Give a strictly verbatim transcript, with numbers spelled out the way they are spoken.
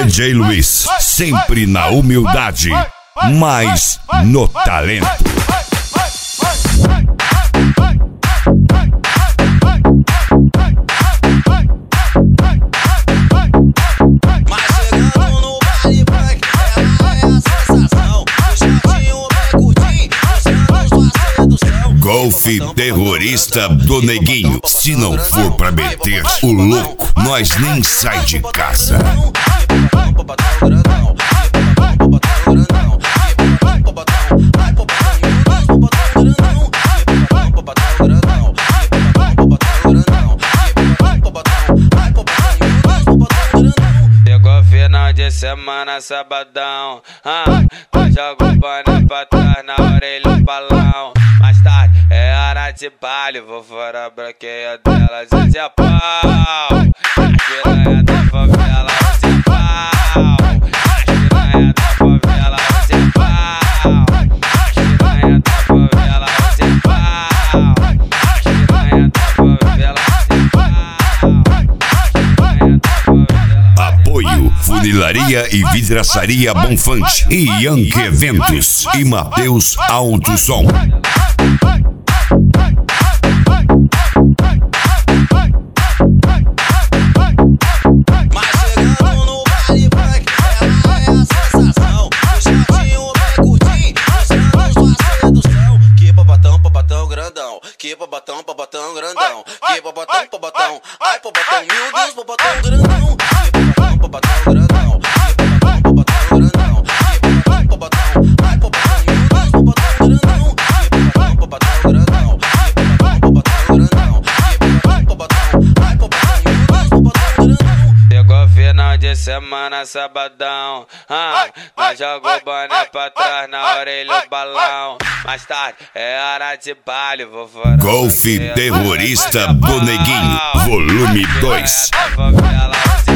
D J Luiz, sempre na humildade, mas no talento. Golfe terrorista do Neguinho. Se não for pra meter o louco, nós nem sai de casa. Chegou final de semana, sabadão. Ah, eu jogo o boné pra trás na orelha o balão. Mais tarde é hora de baile, vou fora a branqueia delas, hoje é pau. As piranha da favela, hoje é pau. As piranha da favela, hoje é pau. As piranha da favela, hoje é pau. As piranha da favela, hoje é pau. Apoio Funilaria e Vidraçaria Bonfante e Yankee Eventos e Mateus Alto Som. Que babotão, babotão grandão. Que babotão, babotão. Ai, babotão, meu Deus, babotão grandão. Que babotão, babotão grandão. Que babotão, babotão grandão. Que babotão, babotão. Ai, babotão, meu Deus, babotão grandão. Que babotão, babotão grandão. Que babotão, babotão grandão. Que babotão, babotão. Ai, babotão, meu Deus, babotão grandão. Chegou final de semana, sabadão. Ah, nós joga o boné pra trás na orelha o balão. Mais tarde é hora de baile, vou fora. Golfe terrorista do Neguinho, volume dois. Favela,